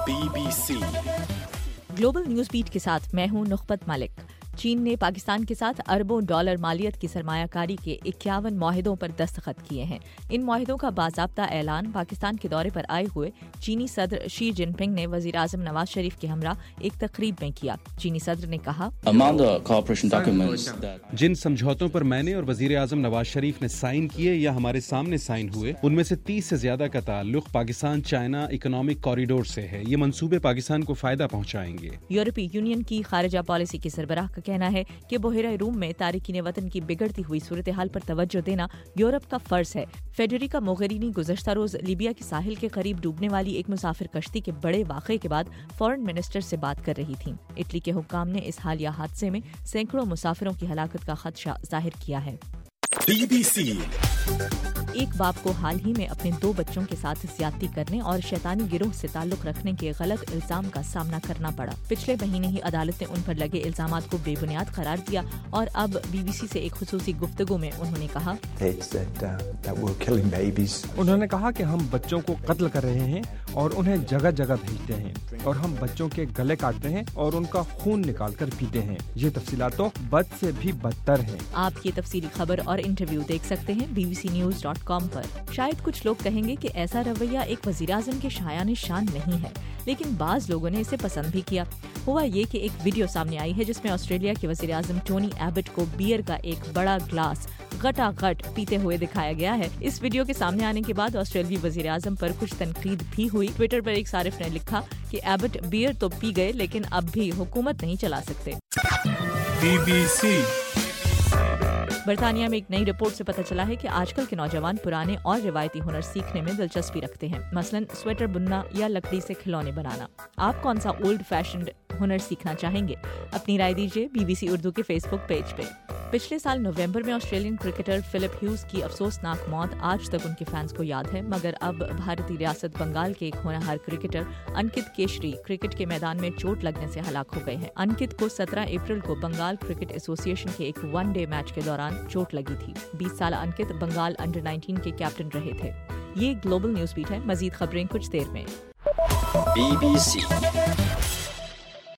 BBC global news beat के साथ मैं हूं नुखबत मलिक। चीन ने पाकिस्तान के साथ अरबों डॉलर मालियत की सरमायाकारी के 51 मुआहिदों पर दस्तखत किए हैं। इन मुआहिदों का बाज़ाब्ता ऐलान पाकिस्तान के दौरे पर आए हुए चीनी सदर शी जिनपिंग ने वज़ीर आज़म नवाज शरीफ के हमरा एक तकरीब में किया। चीनी सदर ने कहा, जिन समझौतों पर मैंने और वज़ीर आज़म नवाज शरीफ ने साइन किए या हमारे सामने साइन हुए, उनमें से 30 से ज्यादा का ताल्लुक पाकिस्तान चाइना इकोनॉमिक कॉरिडोर से है। ये मंसूबे पाकिस्तान को फायदा पहुंचाएंगे। यूरोपीय यूनियन की खारिजा पॉलिसी की सरबराह का कहना है कि बहिरा रूम में तारिकीन वतन की बिगड़ती हुई सूरत हाल पर तवज्जो देना यूरोप का फर्ज है। फेडरिका मोगेरिनी गुज़श्ता रोज लीबिया के साहिल के करीब डूबने वाली एक मुसाफिर कश्ती के बड़े वाक़े के बाद फॉरेन मिनिस्टर से बात कर रही थीं। इटली के हुक्काम ने इस हालिया हादसे में सैकड़ों मुसाफिरों की हलाकत का खदशा जाहिर किया है। BBC एक बाप को हाल ही में अपने 2 बच्चों के साथ ज्यादती करने और शैतानी गिरोह से ताल्लुक रखने के गलत इल्जाम का सामना करना पड़ा। पिछले महीने ही अदालत ने उन पर लगे इल्जामात को बेबुनियाद करार दिया और अब BBC से एक खुसूसी गुफ्तगू में उन्होंने कहा, उन्होंने कहा कि हम बच्चों को कत्ल कर रहे हैं और उन्हें जगह जगह भेजते हैं और हम बच्चों के गले काटते हैं और उनका खून निकाल कर पीते हैं। ये तफसीलात तो बद से भी बदतर हैं। आप ये तफसीली खबर और इंटरव्यू देख सकते हैं bbcnews.com पर। शायद कुछ लोग कहेंगे कि ऐसा रवैया एक वज़ीर-ए-आज़म के शायान शान नहीं है, लेकिन बाज लोगों ने इसे पसंद भी किया। हुआ ये कि एक वीडियो सामने आई है जिसमें ऑस्ट्रेलिया के वज़ीर-ए-आज़म टोनी एबट को बियर का एक बड़ा ग्लास गटागट पीते हुए दिखाया गया है। इस वीडियो के सामने आने के बाद ऑस्ट्रेलियाई वज़ीर-ए-आज़म पर कुछ तनकीद भी हुई। ट्विटर पर एक सारिफ ने लिखा कि एबट बियर तो पी गए लेकिन अब भी हुकूमत नहीं चला सकते। BBC बर्तानिया में एक नई रिपोर्ट से पता चला है कि आजकल के नौजवान पुराने और रिवायती हुनर सीखने में दिलचस्पी रखते हैं, मसलन स्वेटर बुनना या लकड़ी से खिलौने बनाना। आप कौन सा ओल्ड फैशन्ड हुनर सीखना चाहेंगे? अपनी राय दीजिए BBC उर्दू के फेसबुक पेज पे। पिछले साल नवंबर में ऑस्ट्रेलियन क्रिकेटर फिलिप ह्यूज की अफसोसनाक मौत आज तक उनके फैंस को याद है, मगर अब भारतीय रियासत बंगाल के एक होनहार क्रिकेटर अंकित केशरी क्रिकेट के मैदान में चोट लगने से हलाक हो गए हैं। अंकित को 17 अप्रैल को बंगाल क्रिकेट एसोसिएशन के एक वनडे मैच के दौरान चोट लगी थी। 20 साल अंकित बंगाल अंडर 19 के कैप्टन रहे थे। ये ग्लोबल न्यूज़ बीट है। मजीद खबरें कुछ देर में। BBC